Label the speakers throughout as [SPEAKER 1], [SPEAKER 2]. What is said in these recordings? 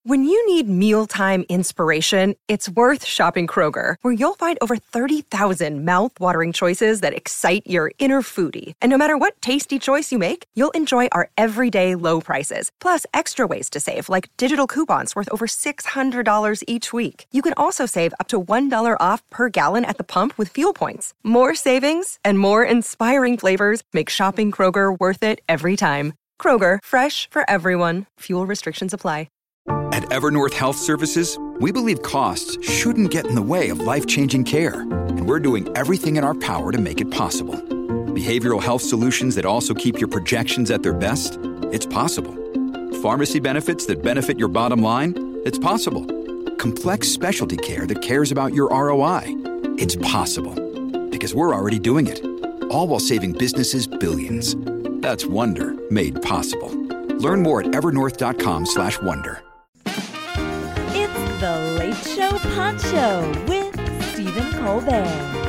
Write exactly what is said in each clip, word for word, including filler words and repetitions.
[SPEAKER 1] When you need mealtime inspiration, it's worth shopping Kroger, where you'll find over thirty thousand mouth-watering choices that excite your inner foodie. And no matter what tasty choice you make, you'll enjoy our everyday low prices, plus extra ways to save, like digital coupons worth over six hundred dollars each week. You can also save up to one dollar off per gallon at the pump with fuel points. More savings and more inspiring flavors make shopping Kroger worth it every time. Kroger, fresh for everyone. Fuel restrictions apply.
[SPEAKER 2] At Evernorth Health Services, we believe costs shouldn't get in the way of life-changing care, and we're doing everything in our power to make it possible. Behavioral health solutions that also keep your projections at their best? It's possible. Pharmacy benefits that benefit your bottom line? It's possible. Complex specialty care that cares about your R O I? It's possible. Because we're already doing it. All while saving businesses billions. That's Wonder made possible. Learn more at evernorth.com slash wonder.
[SPEAKER 3] It's the Late Show Pod Show with Stephen Colbert.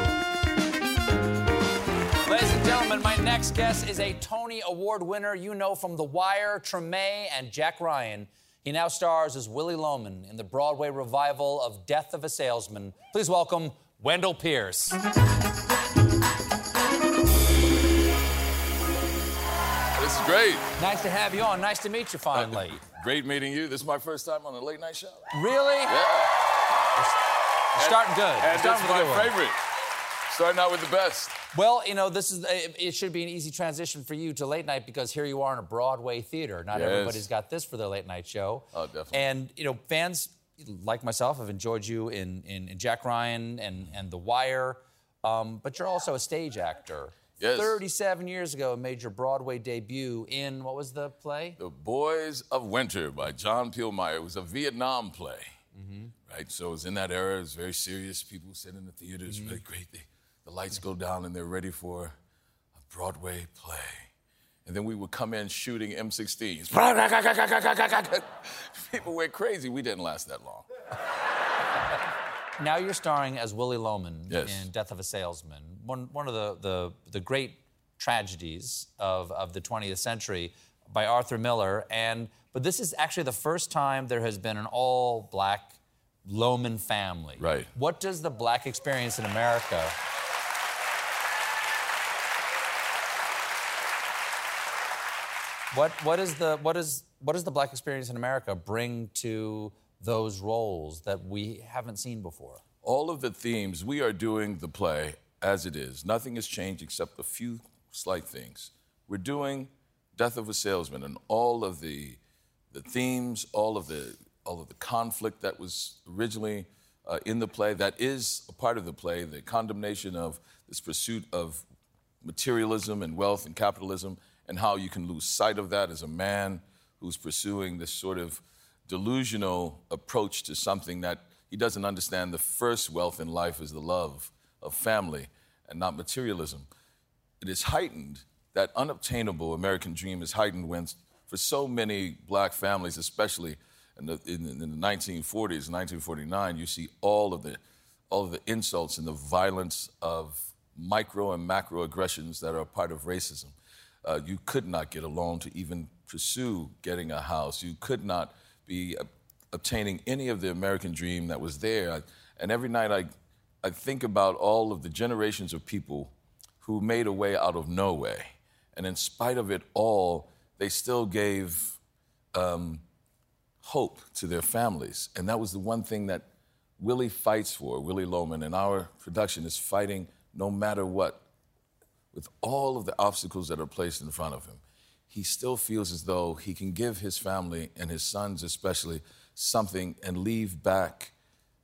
[SPEAKER 4] Ladies and gentlemen, my next guest is a Tony Award winner you know from The Wire, Treme, and Jack Ryan. He now stars as Willy Loman in the Broadway revival of Death of a Salesman. Please welcome Wendell Pierce.
[SPEAKER 5] This is great.
[SPEAKER 4] Nice to have you on. Nice to meet you finally.
[SPEAKER 5] Uh, great meeting you. This is my first time on a late night show.
[SPEAKER 4] Really?
[SPEAKER 5] Yeah.
[SPEAKER 4] You're starting good.
[SPEAKER 5] And, and
[SPEAKER 4] starting
[SPEAKER 5] this is
[SPEAKER 4] with
[SPEAKER 5] my favorite. Starting out with the best.
[SPEAKER 4] Well, you know, this is it should be an easy transition for you to late night because here you are in a Broadway theater. Not
[SPEAKER 5] yes.
[SPEAKER 4] everybody's got this for their late night show.
[SPEAKER 5] Oh, definitely.
[SPEAKER 4] And, you know, fans like myself have enjoyed you in, in, in Jack Ryan and, and The Wire, um, but you're also a stage actor.
[SPEAKER 5] Yes.
[SPEAKER 4] thirty-seven years ago, made your Broadway debut in, what was the play?
[SPEAKER 5] The Boys of Winter by John Pillsbury. It was a Vietnam play, mm-hmm. right? So it was in that era. It was very serious. People sit in the theater. It's mm-hmm. really great. They, the lights go down and they're ready for a Broadway play. And then we would come in shooting M sixteens. People went crazy. We didn't last that long.
[SPEAKER 4] Now you're starring as Willy Loman
[SPEAKER 5] yes.
[SPEAKER 4] in Death of a Salesman. One, one of the, the, the great tragedies of, of the twentieth century by Arthur Miller. And, but this is actually the first time there has been an all-black Loman family.
[SPEAKER 5] Right.
[SPEAKER 4] What does the black experience in America... What, what, is the, what, is, what does the black experience in America bring to those roles that we haven't seen before?
[SPEAKER 5] All of the themes, we are doing the play as it is. Nothing has changed except a few slight things. We're doing Death of a Salesman, and all of the, the themes, all of the, all of the conflict that was originally uh, in the play, that is a part of the play, the condemnation of this pursuit of materialism and wealth and capitalism, and how you can lose sight of that as a man who's pursuing this sort of delusional approach to something that he doesn't understand. The first wealth in life is the love of family and not materialism. It is heightened, that unobtainable American dream is heightened when, for so many black families, especially in the, in, in the nineteen forties, nineteen forty-nine, you see all of the, all of the insults and the violence of micro and macro aggressions that are a part of racism. Uh, you could not get a loan to even pursue getting a house. You could not be uh, obtaining any of the American dream that was there. I, and every night I, I think about all of the generations of people who made a way out of no way. And in spite of it all, they still gave um, hope to their families. And that was the one thing that Willie fights for, Willy Loman, and our production is fighting no matter what. With all of the obstacles that are placed in front of him, he still feels as though he can give his family, and his sons especially, something and leave back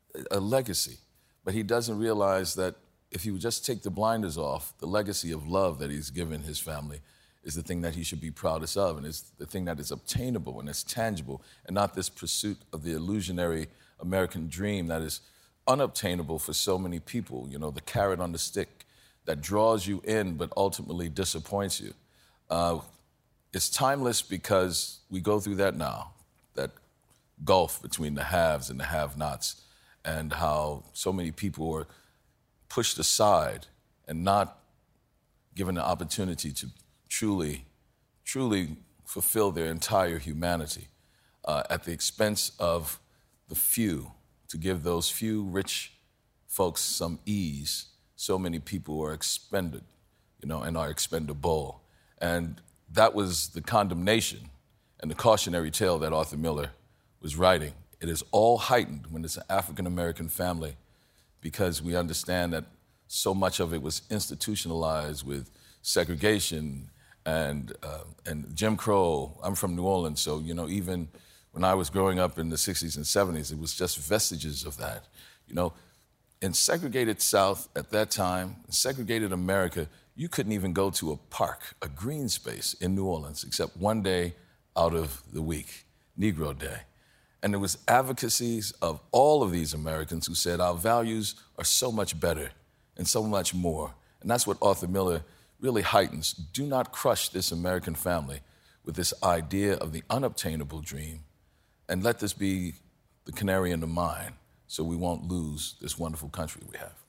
[SPEAKER 5] a legacy. But he doesn't realize that if he would just take the blinders off, the legacy of love that he's given his family is the thing that he should be proudest of, and it's the thing that is obtainable and it's tangible, and not this pursuit of the illusionary American dream that is unobtainable for so many people. You know, the carrot on the stick that draws you in but ultimately disappoints you. Uh, it's timeless because we go through that now, that gulf between the haves and the have-nots, and how so many people are pushed aside and not given the opportunity to truly, truly fulfill their entire humanity. uh, at the expense of the few, to give those few rich folks some ease. So many people are expended, you know, and are expendable. And that was the condemnation and the cautionary tale that Arthur Miller was writing. It is all heightened when it's an African-American family because we understand that so much of it was institutionalized with segregation and uh, and Jim Crow. I'm from New Orleans, so, you know, even when I was growing up in the sixties and seventies, it was just vestiges of that. You know, in segregated South at that time, in segregated America, you couldn't even go to a park, a green space in New Orleans, except one day out of the week, Negro Day. And there was advocacies of all of these Americans who said our values are so much better and so much more. And that's what Arthur Miller really heightens. Do not crush this American family with this idea of the unobtainable dream, and let this be the canary in the mine so we won't lose this wonderful country we have.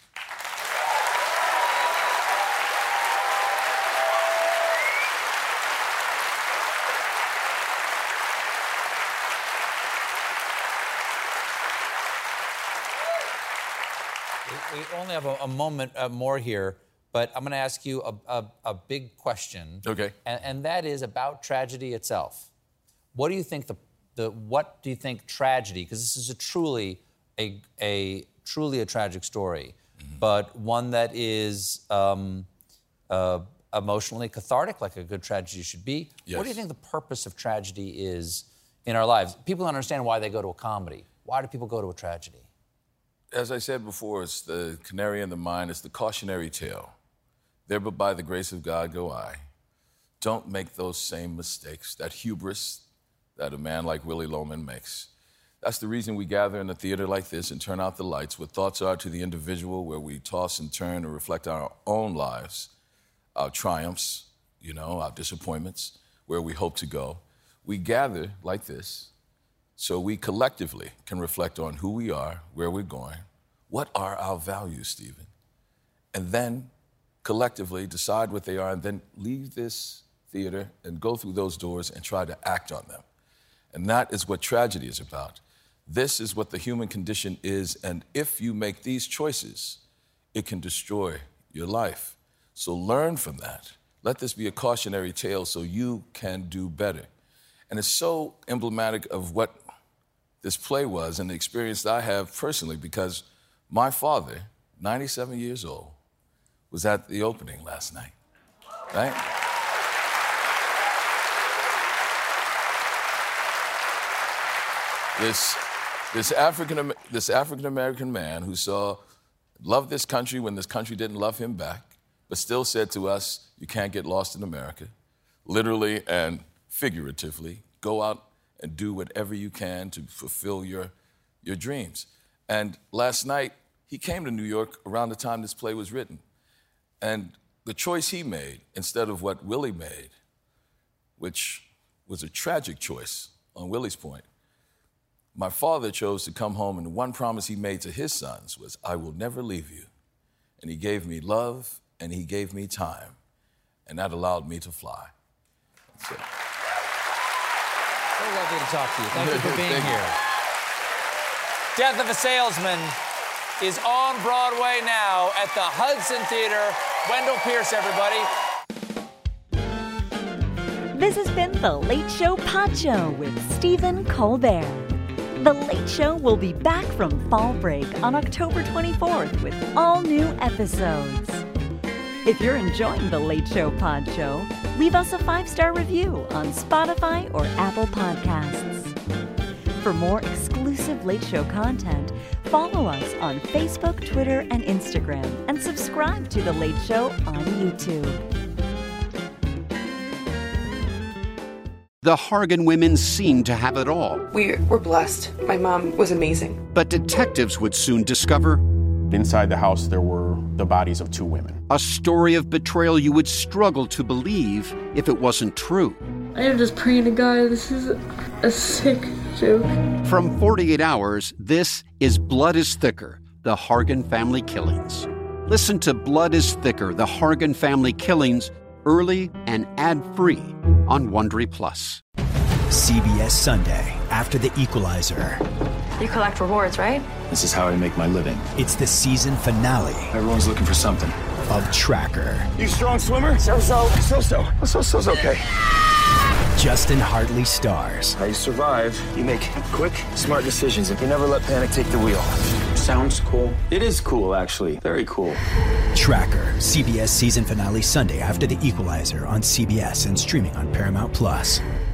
[SPEAKER 4] We only have a, a moment uh, more here, but I'm going to ask you a, a, a big question.
[SPEAKER 5] Okay.
[SPEAKER 4] And, and that is about tragedy itself. What do you think the, the what do you think tragedy? Because this is a truly a a truly a tragic story, mm-hmm. but one that is um, uh, emotionally cathartic, like a good tragedy should be.
[SPEAKER 5] Yes.
[SPEAKER 4] What do you think the purpose of tragedy is in our lives? People don't understand why they go to a comedy. Why do people go to a tragedy?
[SPEAKER 5] As I said before, it's the canary in the mine, it's the cautionary tale. There but by the grace of God go I. Don't make those same mistakes, that hubris that a man like Willy Loman makes. That's the reason we gather in a theater like this and turn out the lights. What thoughts are to the individual, where we toss and turn and reflect on our own lives, our triumphs, you know, our disappointments, where we hope to go. We gather like this so we collectively can reflect on who we are, where we're going, what are our values, Stephen, and then collectively decide what they are, and then leave this theater and go through those doors and try to act on them. And that is what tragedy is about. This is what the human condition is, and if you make these choices, it can destroy your life. So learn from that. Let this be a cautionary tale so you can do better. And it's so emblematic of what this play was and the experience that I have personally, because my father, ninety-seven years old, was at the opening last night, right? This, this African, this African-American man who saw, loved this country when this country didn't love him back, but still said to us, you can't get lost in America, literally and figuratively. Go out and do whatever you can to fulfill your, your dreams. And last night, he came to New York around the time this play was written. And the choice he made, instead of what Willie made, which was a tragic choice on Willie's point, my father chose to come home, and the one promise he made to his sons was, I will never leave you. And he gave me love, and he gave me time, and that allowed me to fly. That's it.
[SPEAKER 4] So lovely to talk to you. Thank you for being
[SPEAKER 5] Thank
[SPEAKER 4] here. Death of a Salesman is on Broadway now at the Hudson Theater. Wendell Pierce, everybody.
[SPEAKER 3] This has been The Late Show Pod Show with Stephen Colbert. The Late Show will be back from fall break on October twenty-fourth with all new episodes. If you're enjoying The Late Show Pod Show, leave us a five-star review on Spotify or Apple Podcasts. For more exclusive Late Show content, follow us on Facebook, Twitter, and Instagram, and subscribe to The Late Show on YouTube.
[SPEAKER 6] The Hargan women seemed to have it all.
[SPEAKER 7] We were blessed. My mom was amazing.
[SPEAKER 6] But detectives would soon discover
[SPEAKER 8] inside the house there were the bodies of two women.
[SPEAKER 6] A story of betrayal you would struggle to believe if it wasn't true.
[SPEAKER 9] I am just praying to God, this is a sick joke.
[SPEAKER 6] From forty-eight hours, this is Blood is Thicker, the Hargan Family Killings. Listen to Blood is Thicker, the Hargan Family Killings, early and ad-free on Wondery Plus.
[SPEAKER 10] C B S Sunday, after The Equalizer.
[SPEAKER 11] You collect rewards, right?
[SPEAKER 12] This is how I make my living.
[SPEAKER 10] It's the season finale.
[SPEAKER 12] Everyone's looking for something.
[SPEAKER 10] Of Tracker.
[SPEAKER 12] You strong swimmer? So-so. So-so. So-so's okay.
[SPEAKER 10] Justin Hartley stars.
[SPEAKER 12] How you survive, you make quick, smart decisions, and you never let panic take the wheel. Sounds cool. It is cool, actually. Very cool.
[SPEAKER 10] Tracker, C B S season finale Sunday after The Equalizer on C B S and streaming on Paramount Plus.